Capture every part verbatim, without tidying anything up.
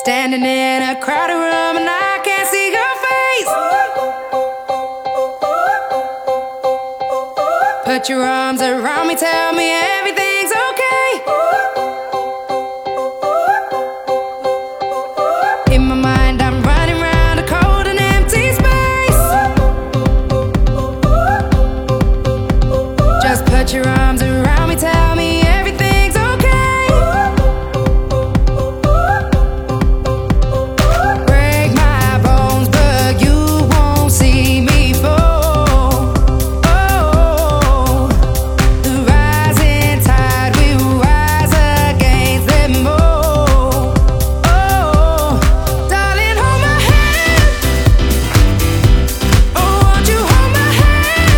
Standing in a crowded room and I can't see your face. Put your arms around me, tell me everything's okay. In my mind I'm running round a cold and empty space. Just put your arms around me, tell me everything's okay. Break my bones, but you won't see me fall. Oh, the rising tide will rise against them all. Oh, darling, hold my hand. Oh, won't you hold my hand?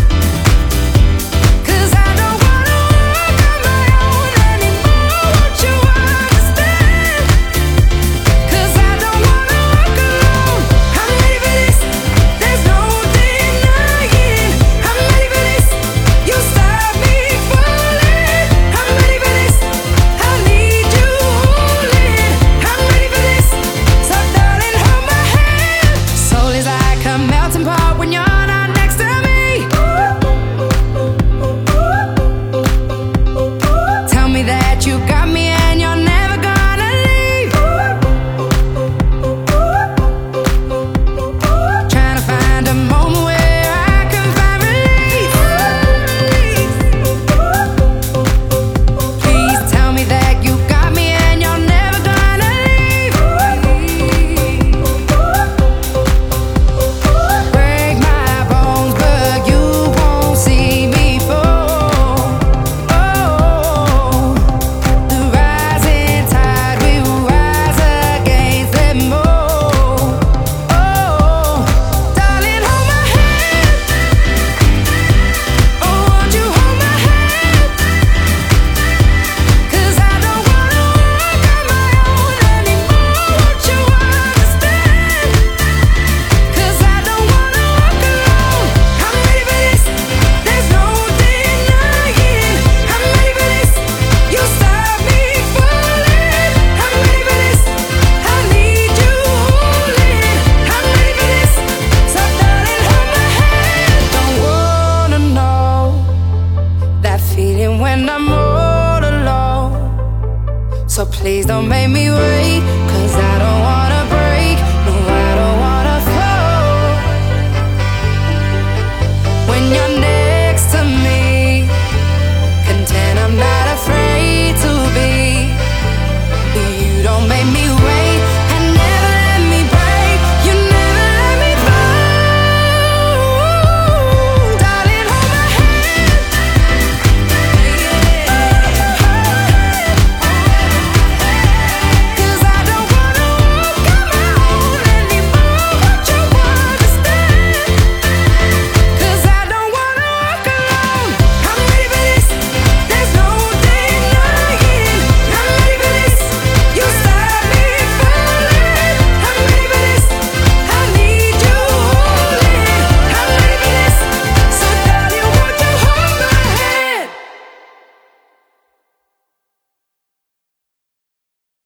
'Cause I don't wanna walk on my own anymore. Won't you understand? 'Cause I don't wanna walk alone. I'm ready for this, there's no denying. I'm ready for this, you stop me falling. I'm ready for this, I need you holding. I'm ready for this, so darling, hold my hand. Soul is like a melting pot when you're not next to me. Tell me that you got me and you're never gonna leave. Trying to find a moment where I can find relief. Please tell me that you got me and you're never gonna leave. Break my bones, but you won't see me fall. Oh, the rising tide will rise against them all. Oh, darling, hold my hand. Oh, won't you hold my hand? 'Cause I don't wanna walk on my own anymore. Won't you understand? 'Cause I don't wanna walk alone. I'm ready for this, there's no denying. I'm ready for this, you stop me falling. I'm ready for this, I need you holding. I'm ready for this, so darling, hold my hand. Don't wanna know that feeling when I'm all alone. So please don't make me wait, 'cause I don't wanna